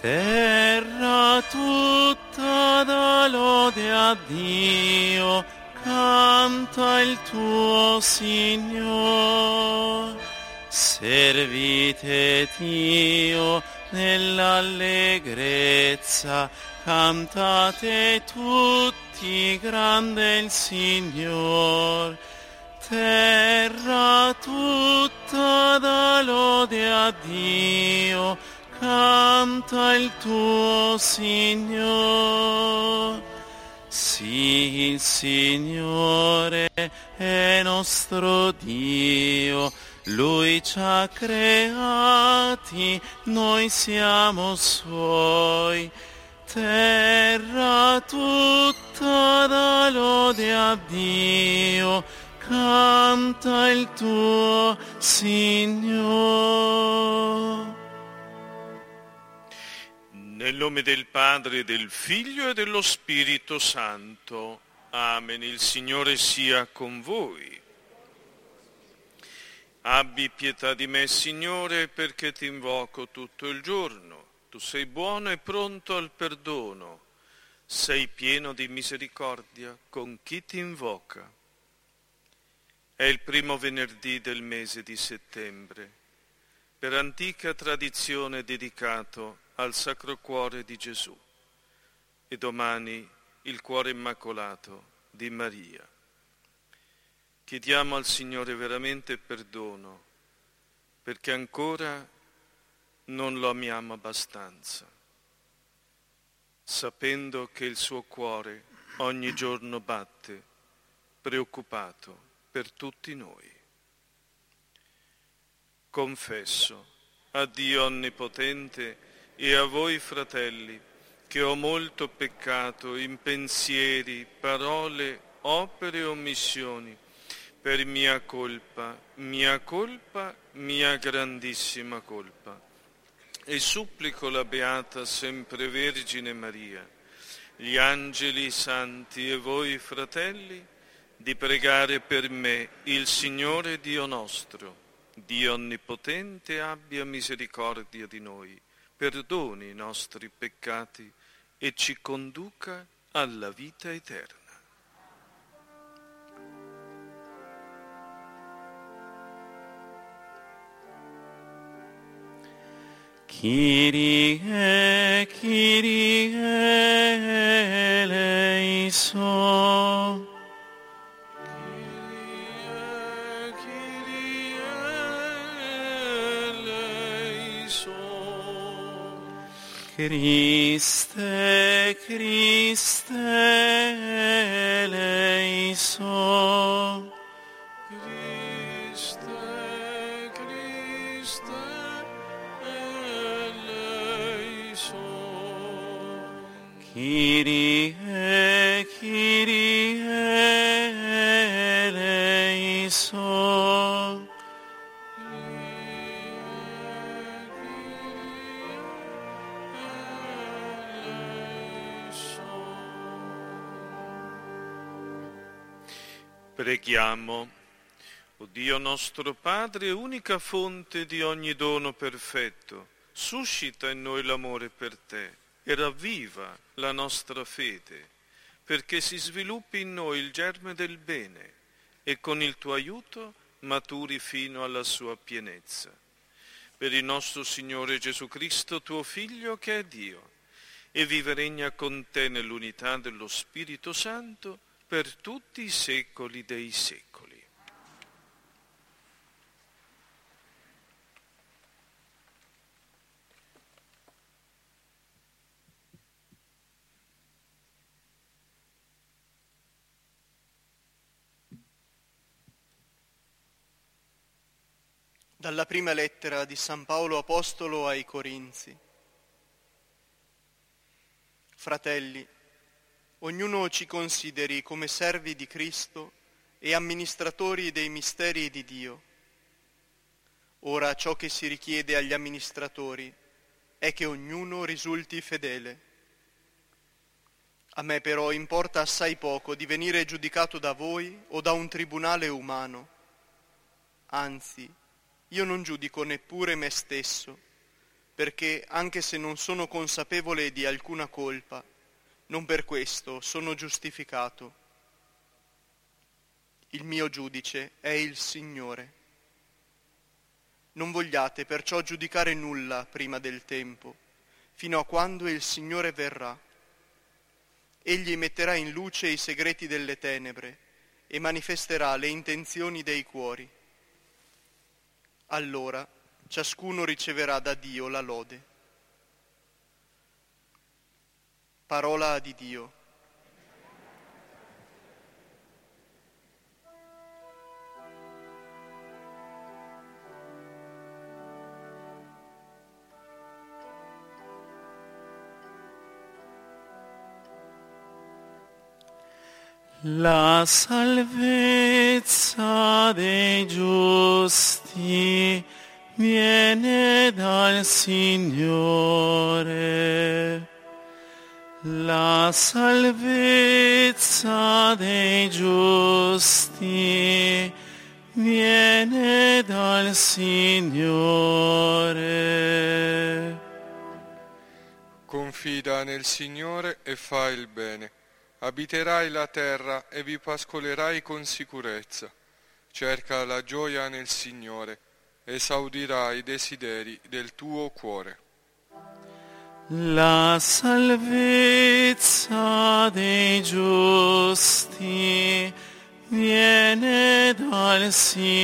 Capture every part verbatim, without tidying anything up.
Terra tutta dà lode a Dio, canta il tuo Signor. Servite Dio nell'allegrezza, cantate tutti, grande il Signor. Terra tutta dà lode a Dio, canta il tuo Signor. Sì, il Signore è nostro Dio, Lui ci ha creati, noi siamo Suoi. Terra tutta dà lode a Dio, canta il tuo Signor. Nel nome del Padre, del Figlio e dello Spirito Santo. Amen. Il Signore sia con voi. Abbi pietà di me, Signore, perché ti invoco tutto il giorno. Tu sei buono e pronto al perdono. Sei pieno di misericordia con chi ti invoca. È il primo venerdì del mese di settembre, per antica tradizione dedicato al Sacro Cuore di Gesù, e domani il Cuore Immacolato di Maria. Chiediamo al Signore veramente perdono, perché ancora non lo amiamo abbastanza, sapendo che il suo cuore ogni giorno batte, preoccupato per tutti noi. Confesso a Dio Onnipotente e a voi, fratelli, che ho molto peccato in pensieri, parole, opere e omissioni, per mia colpa, mia colpa, mia grandissima colpa. E supplico la Beata Sempre Vergine Maria, gli angeli santi e voi, fratelli, di pregare per me il Signore Dio nostro. Dio Onnipotente abbia misericordia di noi, perdoni i nostri peccati e ci conduca alla vita eterna. Kyrie, Kyrie eleison. Kyrie, Kyrie eleison. Christe, Christe eleison. Kyrie, Kyrie eleison. Preghiamo. O Dio nostro Padre, unica fonte di ogni dono perfetto, suscita in noi l'amore per te e ravviva la nostra fede, perché si sviluppi in noi il germe del bene e con il tuo aiuto maturi fino alla sua pienezza. Per il nostro Signore Gesù Cristo, tuo Figlio, che è Dio, e vive e regna con te nell'unità dello Spirito Santo per tutti i secoli dei secoli. Dalla prima lettera di San Paolo Apostolo ai Corinzi. Fratelli, ognuno ci consideri come servi di Cristo e amministratori dei misteri di Dio. Ora ciò che si richiede agli amministratori è che ognuno risulti fedele. A me però importa assai poco di venire giudicato da voi o da un tribunale umano. Anzi, io non giudico neppure me stesso, perché, anche se non sono consapevole di alcuna colpa, non per questo sono giustificato. Il mio giudice è il Signore. Non vogliate perciò giudicare nulla prima del tempo, fino a quando il Signore verrà. Egli metterà in luce i segreti delle tenebre e manifesterà le intenzioni dei cuori. Allora ciascuno riceverà da Dio la lode. Parola di Dio. La salvezza dei giusti viene dal Signore. La salvezza dei giusti viene dal Signore. Confida nel Signore e fai il bene. Abiterai la terra e vi pascolerai con sicurezza. Cerca la gioia nel Signore, esaudirai i desideri del tuo cuore. La salvezza dei giusti viene dal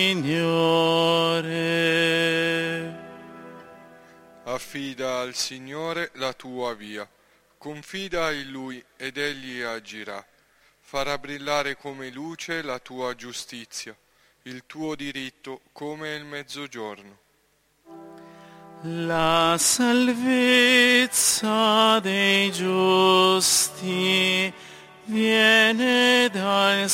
Signore. Affida al Signore la tua via. Confida in Lui ed Egli agirà. Farà brillare come luce la tua giustizia, il tuo diritto come il mezzogiorno. La salvezza dei giusti viene dal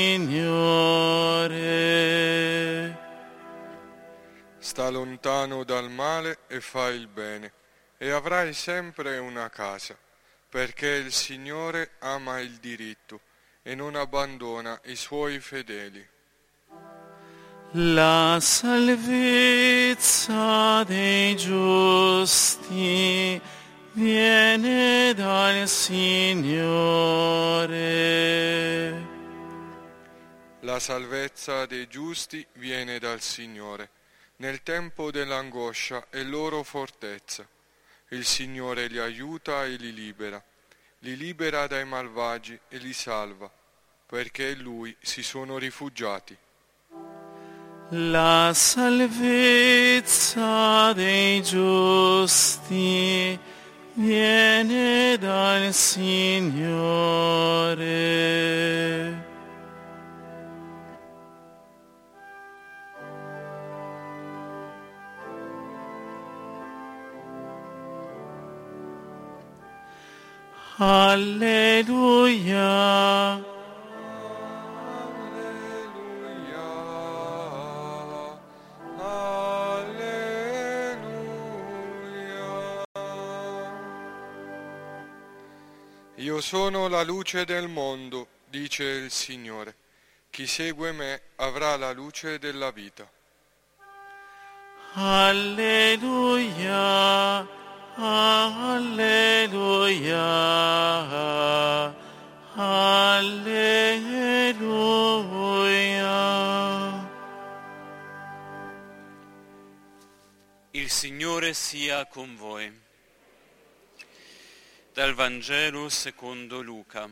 Signore. Sta lontano dal male e fai il bene, e avrai sempre una casa, perché il Signore ama il diritto e non abbandona i suoi fedeli. La salvezza dei giusti viene dal Signore. La salvezza dei giusti viene dal Signore. Nel tempo dell'angoscia è loro fortezza. Il Signore li aiuta e li libera. Li libera dai malvagi e li salva, perché in Lui si sono rifugiati. La salvezza dei giusti viene dal Signore. Alleluia. Io sono la luce del mondo, dice il Signore. Chi segue me avrà la luce della vita. Alleluia, alleluia, alleluia. Il Signore sia con voi. Dal Vangelo secondo Luca.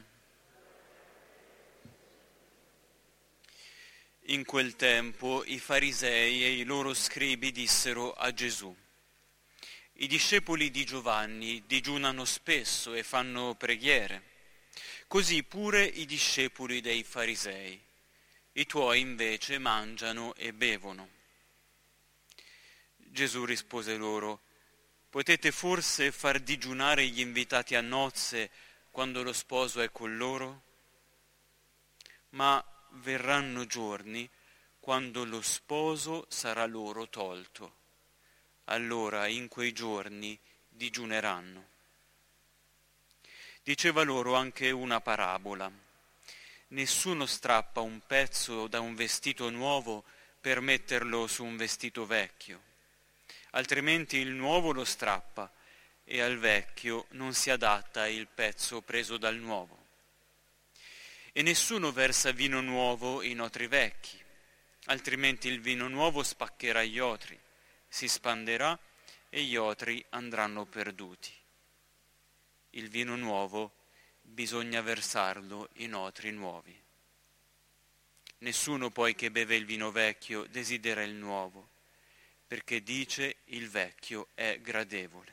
In quel tempo i farisei e i loro scribi dissero a Gesù: i discepoli di Giovanni digiunano spesso e fanno preghiere, così pure i discepoli dei farisei. I tuoi invece mangiano e bevono. Gesù rispose loro: potete forse far digiunare gli invitati a nozze quando lo sposo è con loro? Ma verranno giorni quando lo sposo sarà loro tolto. Allora in quei giorni digiuneranno. Diceva loro anche una parabola. Nessuno strappa un pezzo da un vestito nuovo per metterlo su un vestito vecchio. altrimenti il nuovo lo strappa e al vecchio non si adatta il pezzo preso dal nuovo. E nessuno versa vino nuovo in otri vecchi, altrimenti il vino nuovo spaccherà gli otri, si spanderà e gli otri andranno perduti. Il vino nuovo bisogna versarlo in otri nuovi. Nessuno poi che beve il vino vecchio desidera il nuovo, perché dice il vecchio è gradevole.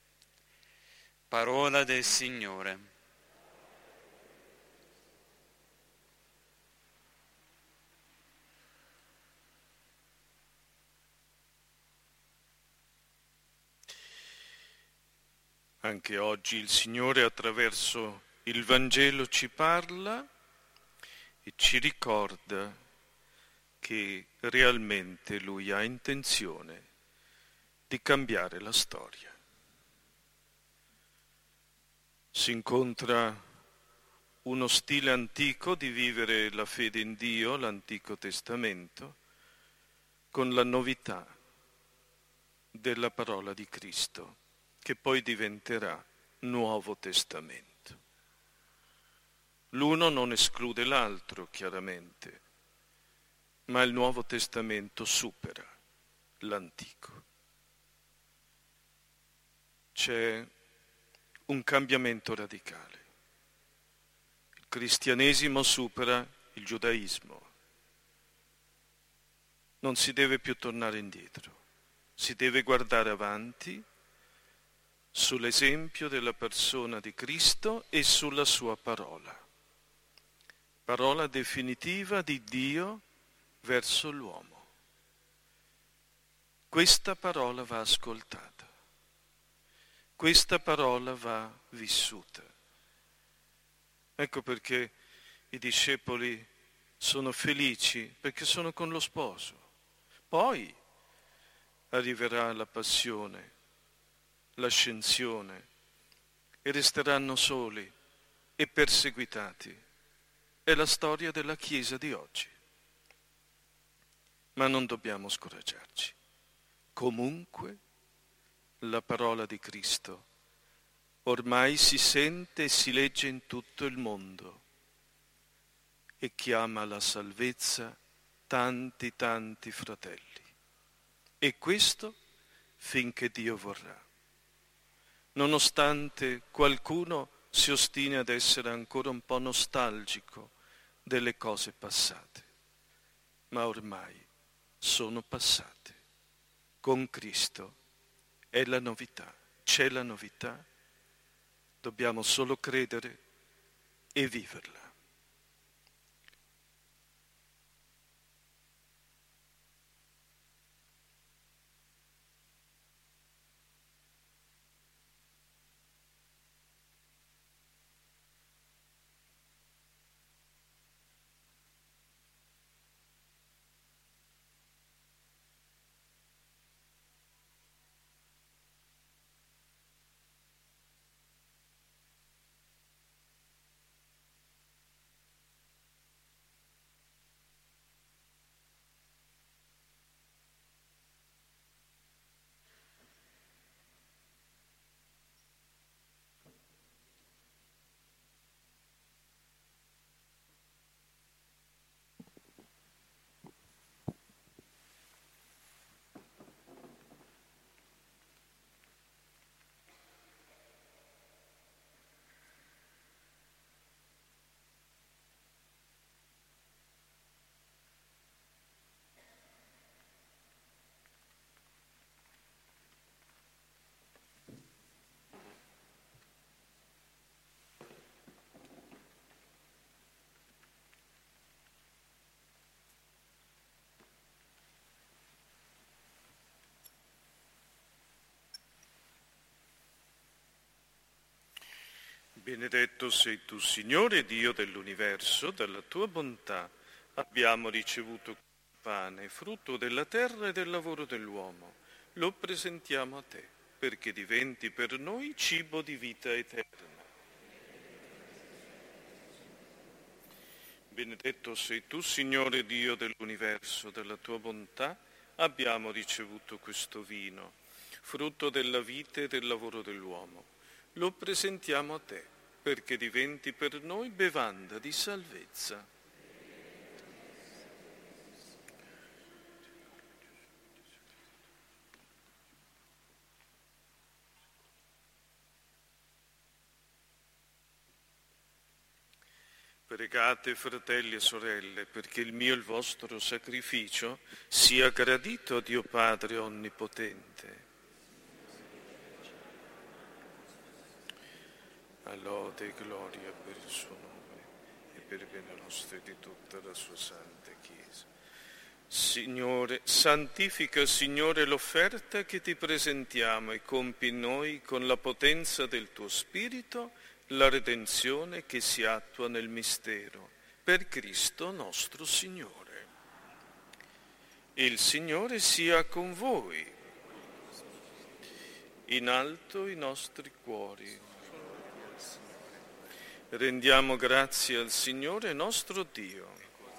Parola del Signore. Anche oggi il Signore attraverso il Vangelo ci parla e ci ricorda che realmente Lui ha intenzione di cambiare la storia. Si incontra uno stile antico di vivere la fede in Dio, l'Antico Testamento, con la novità della parola di Cristo, che poi diventerà Nuovo Testamento. L'uno non esclude l'altro, chiaramente, ma il Nuovo Testamento supera l'Antico. C'è un cambiamento radicale. Il cristianesimo supera il giudaismo. Non si deve più tornare indietro, si deve guardare avanti sull'esempio della persona di Cristo e sulla sua parola. Parola definitiva di Dio verso l'uomo. Questa parola va ascoltata, questa parola va vissuta. Ecco perché i discepoli sono felici, perché sono con lo sposo. Poi arriverà la passione, l'ascensione, e resteranno soli e perseguitati. È la storia della Chiesa di oggi. Ma non dobbiamo scoraggiarci. Comunque, la parola di Cristo ormai si sente e si legge in tutto il mondo e chiama alla salvezza tanti, tanti fratelli. E questo finché Dio vorrà. Nonostante qualcuno si ostini ad essere ancora un po' nostalgico delle cose passate, ma ormai sono passate. Con Cristo è la novità, c'è la novità, dobbiamo solo credere e viverla. Benedetto sei tu, Signore, Dio dell'universo, dalla tua bontà abbiamo ricevuto il pane, frutto della terra e del lavoro dell'uomo. Lo presentiamo a te, perché diventi per noi cibo di vita eterna. Benedetto sei tu, Signore, Dio dell'universo, dalla tua bontà abbiamo ricevuto questo vino. frutto della vita e del lavoro dell'uomo. Lo presentiamo a te, perché diventi per noi bevanda di salvezza. Pregate, fratelli e sorelle, perché il mio e il vostro sacrificio sia gradito a Dio Padre Onnipotente. A lode e gloria per il suo nome e per bene nostro e di tutta la sua santa Chiesa. Signore, santifica, Signore, l'offerta che ti presentiamo e compi in noi con la potenza del tuo Spirito la redenzione che si attua nel mistero, per Cristo nostro Signore. Il Signore sia con voi. In alto i nostri cuori. Rendiamo grazie al Signore nostro Dio.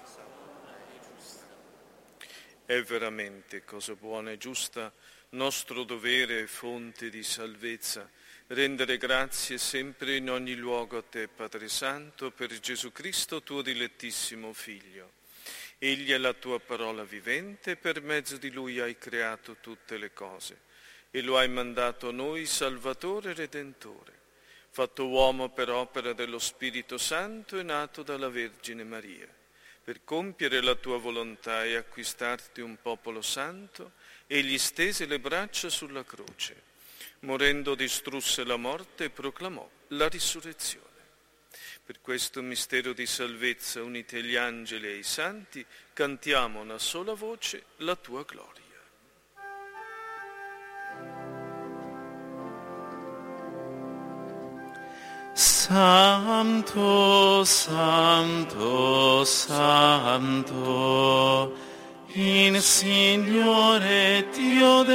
È veramente cosa buona e giusta, nostro dovere e fonte di salvezza, rendere grazie sempre in ogni luogo a te, Padre Santo, per Gesù Cristo, tuo dilettissimo Figlio. Egli è la tua parola vivente e per mezzo di Lui hai creato tutte le cose e lo hai mandato a noi Salvatore e Redentore, fatto uomo per opera dello Spirito Santo e nato dalla Vergine Maria, per compiere la tua volontà e acquistarti un popolo santo, egli stese le braccia sulla croce. Morendo distrusse la morte e proclamò la risurrezione. Per questo mistero di salvezza, uniti agli angeli e ai santi, cantiamo a una sola voce la tua gloria. Santo, Santo, Santo, il Signore Dio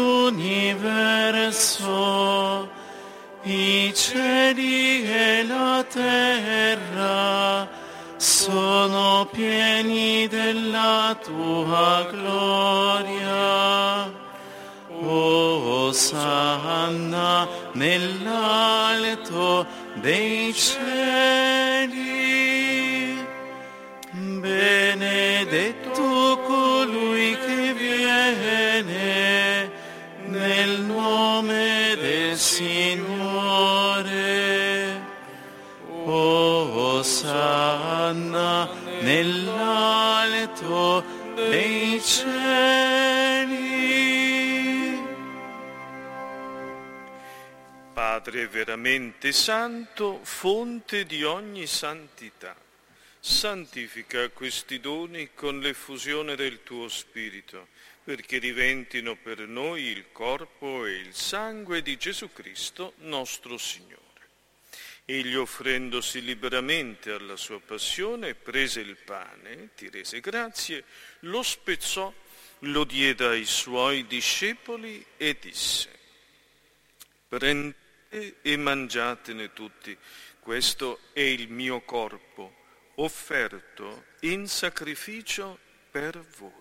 dell'universo, i cieli e la terra sono pieni della tua gloria. Osanna nell'alto dei cieli. Benedetto colui che viene nel nome del Signore. Osanna nell'alto dei cieli. Padre veramente santo, fonte di ogni santità, santifica questi doni con l'effusione del tuo Spirito, perché diventino per noi il corpo e il sangue di Gesù Cristo, nostro Signore. Egli, offrendosi liberamente alla sua passione, prese il pane, ti rese grazie, lo spezzò, lo diede ai suoi discepoli e disse: prendete e mangiatene tutti, questo è il mio corpo, offerto in sacrificio per voi.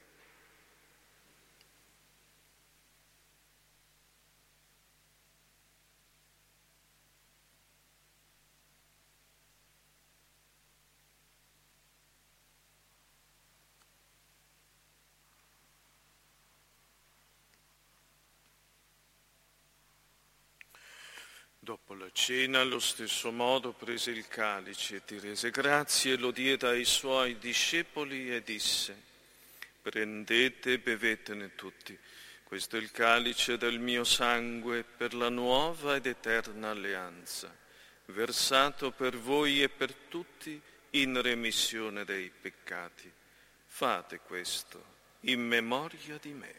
Dopo la cena, allo stesso modo, prese il calice, ti rese grazie e lo diede ai suoi discepoli e disse: prendete e bevetene tutti, questo è il calice del mio sangue per la nuova ed eterna alleanza, versato per voi e per tutti in remissione dei peccati. Fate questo in memoria di me.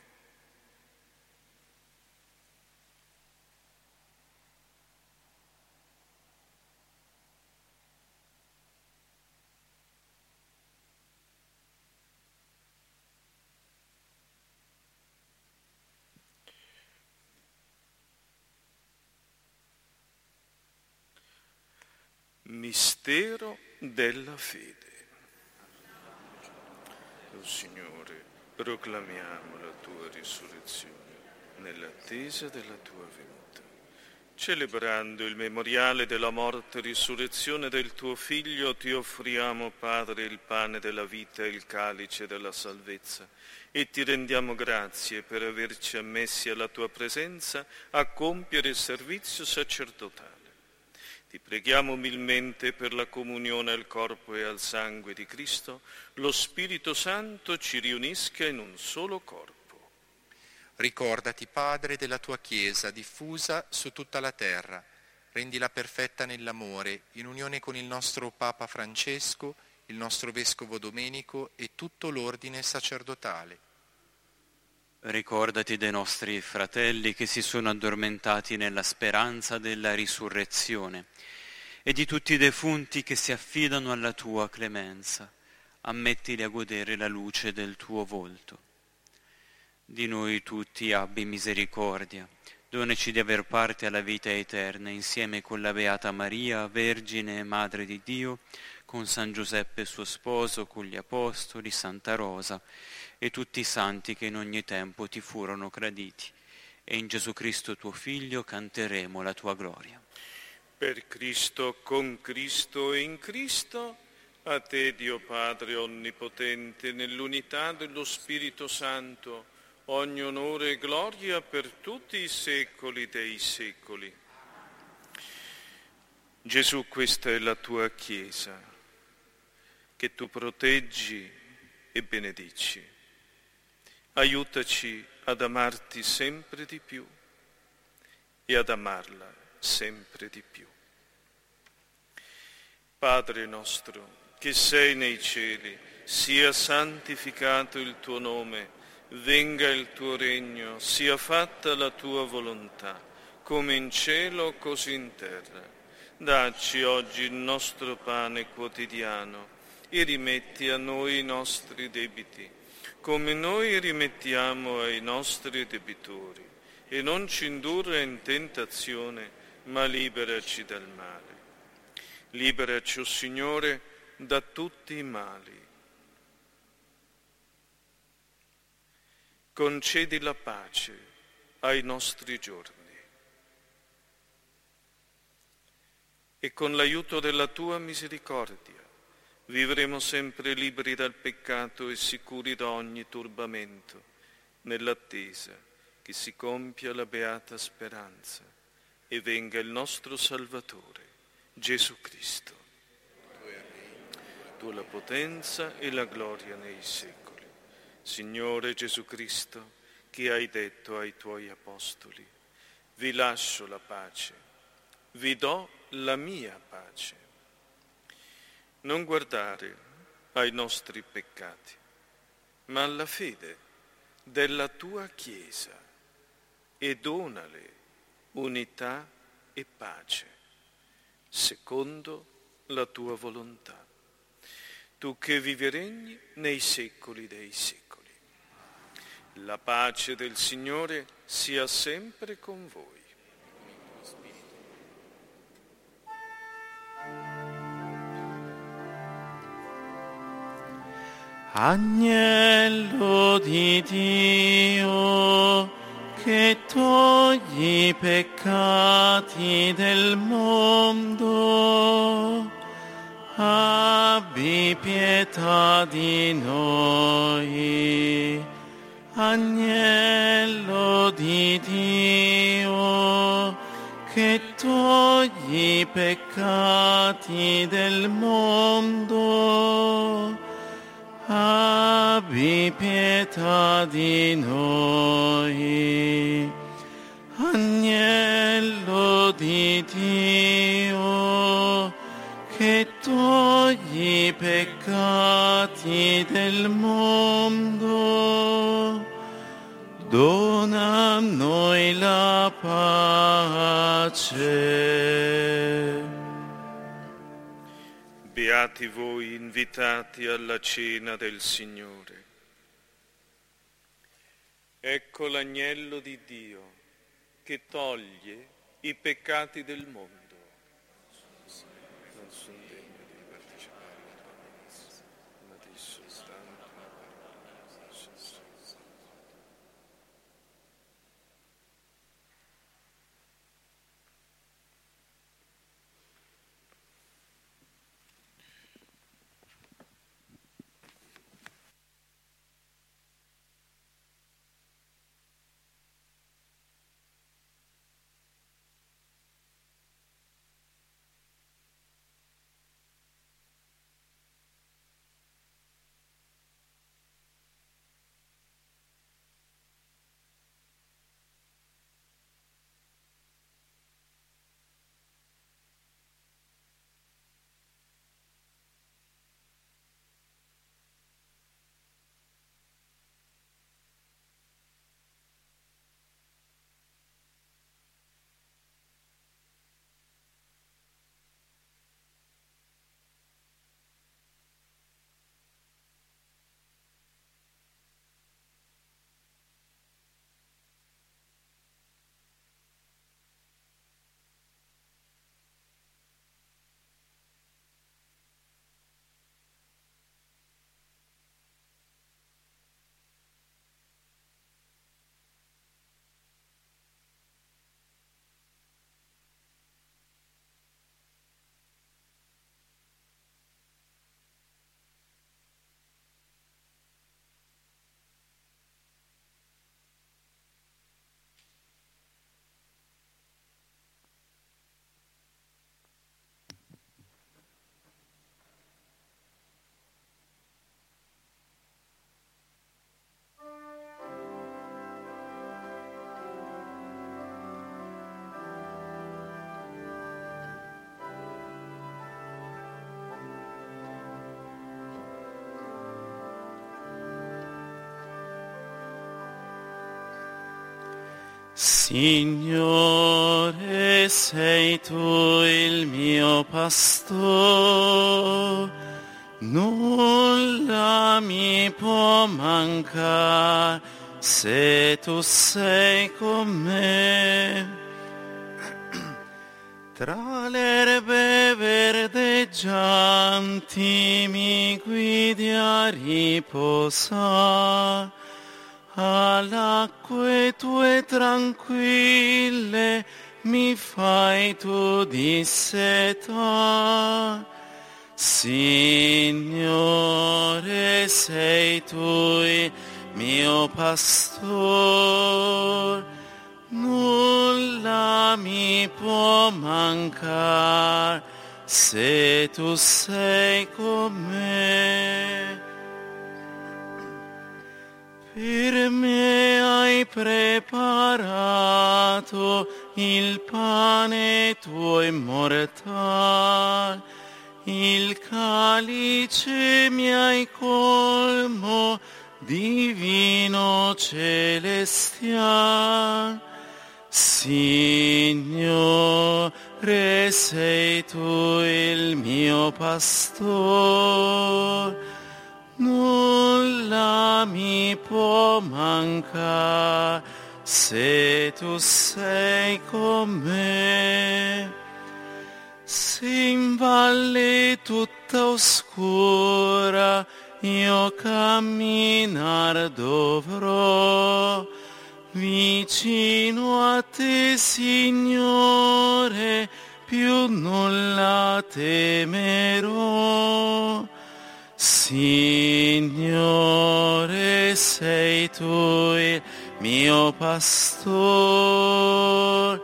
Mistero della fede. O Signore, proclamiamo la tua risurrezione nell'attesa della tua venuta. Celebrando il memoriale della morte e risurrezione del tuo Figlio, ti offriamo, Padre, il pane della vita e il calice della salvezza, e ti rendiamo grazie per averci ammessi alla tua presenza a compiere il servizio sacerdotale. Ti preghiamo umilmente per la comunione al corpo e al sangue di Cristo, lo Spirito Santo ci riunisca in un solo corpo. Ricordati, Padre, della tua Chiesa diffusa su tutta la terra. Rendila perfetta nell'amore, in unione con il nostro Papa Francesco, il nostro Vescovo Domenico e tutto l'ordine sacerdotale. Ricordati dei nostri fratelli che si sono addormentati nella speranza della risurrezione e di tutti i defunti che si affidano alla tua clemenza. Ammettili a godere la luce del tuo volto. Di noi tutti abbi misericordia, donaci di aver parte alla vita eterna insieme con la Beata Maria, Vergine e Madre di Dio, con San Giuseppe suo sposo, con gli Apostoli, Santa Rosa e tutti i santi che in ogni tempo ti furono graditi. E in Gesù Cristo tuo Figlio canteremo la tua gloria. Per Cristo, con Cristo e in Cristo, a te Dio Padre Onnipotente, nell'unità dello Spirito Santo, ogni onore e gloria per tutti i secoli dei secoli. Gesù, questa è la tua Chiesa, che tu proteggi e benedici. Aiutaci ad amarti sempre di più e ad amarla sempre di più. Padre nostro, che sei nei cieli, sia santificato il tuo nome, venga il tuo regno, sia fatta la tua volontà, come in cielo così in terra. Dacci oggi il nostro pane quotidiano e rimetti a noi i nostri debiti, come noi rimettiamo ai nostri debitori, e non ci indurre in tentazione, ma liberaci dal male. Liberaci, o Signore, da tutti i mali. Concedi la pace ai nostri giorni e con l'aiuto della tua misericordia vivremo sempre liberi dal peccato e sicuri da ogni turbamento, nell'attesa che si compia la beata speranza e venga il nostro Salvatore, Gesù Cristo. Tu la potenza e la gloria nei secoli. Signore Gesù Cristo, che hai detto ai tuoi apostoli, vi lascio la pace, vi do la mia pace. Non guardare ai nostri peccati, ma alla fede della tua Chiesa e donale unità e pace, secondo la tua volontà. Tu che vivi e regni nei secoli dei secoli. La pace del Signore sia sempre con voi. Agnello di Dio, che togli i peccati del mondo, abbi pietà di noi. Agnello di Dio, che togli i peccati del mondo, abbi pietà di noi. Agnello di Dio, che togli i peccati del mondo, dona a noi la pace. Beati voi invitati alla cena del Signore. Ecco l'agnello di Dio che toglie i peccati del mondo. Non sono degno di partecipare alla tua messa, ma di soltanto una parola. Signore, sei tu il mio pastore, nulla mi può mancare se tu sei con me. Tra le erbe verdeggianti mi guidi a riposare, all'acque tue tranquille mi fai tu dissetare. Signore, sei tu il mio pastore, nulla mi può mancare se tu sei con me. Per me hai preparato il pane tuo immortale, il calice mi hai colmo di vino celestiale. Signore, sei tu il mio pastore, nulla mi può mancare se tu sei con me. Se in valle tutta oscura io camminar dovrò, vicino a te, Signore, più nulla temerò. Signore, sei tu il mio pastore,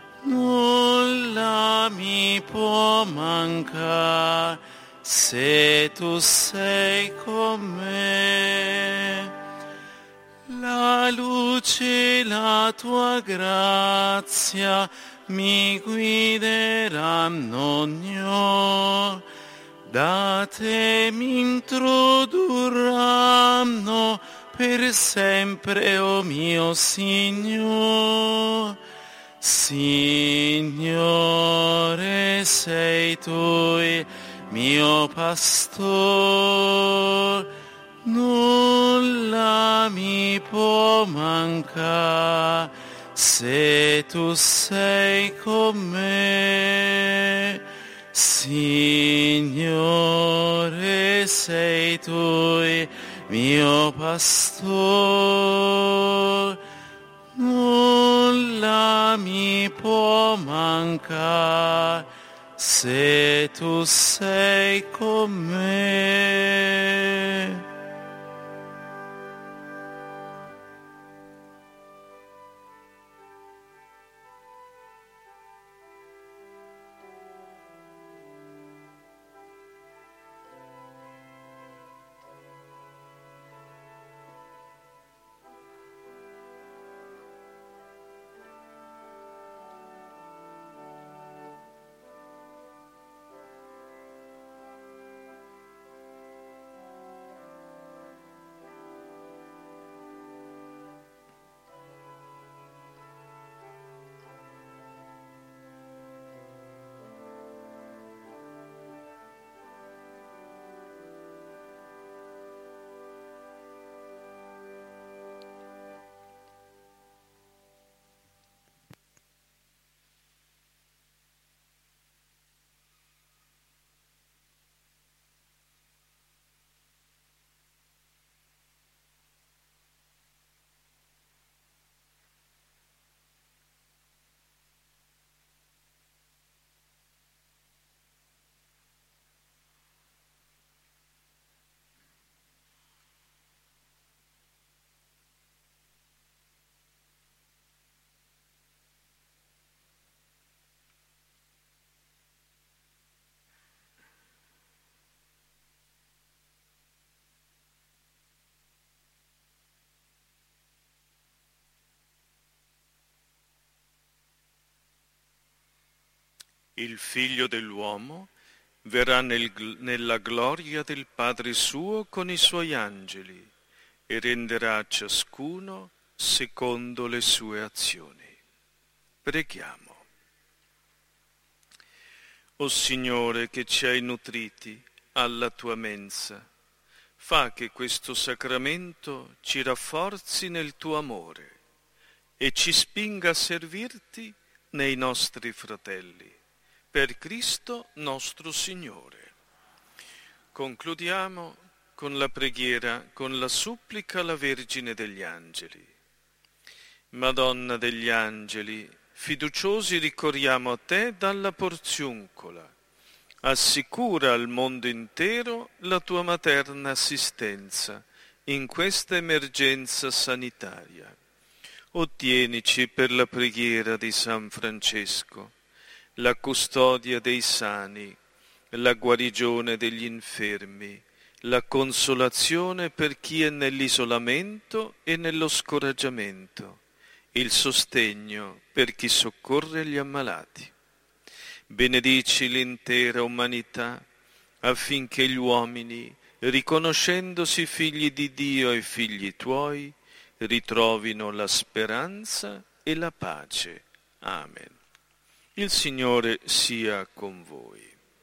nulla mi può mancare se tu sei con me. La luce, la tua grazia mi guideranno ogni ora, da te mi introdurranno per sempre, o mio Signore. Signore, sei tu il mio pastore, nulla mi può mancare se tu sei con me. Signore, sei tu il mio pastore, nulla mi può mancare se tu sei con me. Il Figlio dell'uomo verrà nel, nella gloria del Padre suo con i suoi angeli e renderà a ciascuno secondo le sue azioni. Preghiamo. O Signore, che ci hai nutriti alla tua mensa, fa che questo sacramento ci rafforzi nel tuo amore e ci spinga a servirti nei nostri fratelli, per Cristo nostro Signore. Concludiamo con la preghiera, con la supplica alla Vergine degli Angeli. Madonna degli Angeli, fiduciosi ricorriamo a te dalla porziuncola. Assicura al mondo intero la tua materna assistenza in questa emergenza sanitaria. Ottienici per la preghiera di San Francesco, la custodia dei sani, la guarigione degli infermi, la consolazione per chi è nell'isolamento e nello scoraggiamento, il sostegno per chi soccorre gli ammalati. Benedici l'intera umanità affinché gli uomini, riconoscendosi figli di Dio e figli tuoi, ritrovino la speranza e la pace. Amen. Il Signore sia con voi.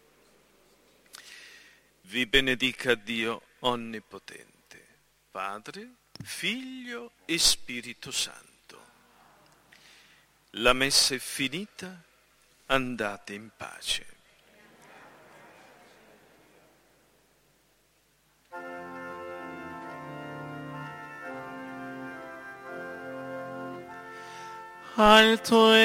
Vi benedica Dio Onnipotente, Padre, Figlio e Spirito Santo. La messa è finita, andate in pace. Alto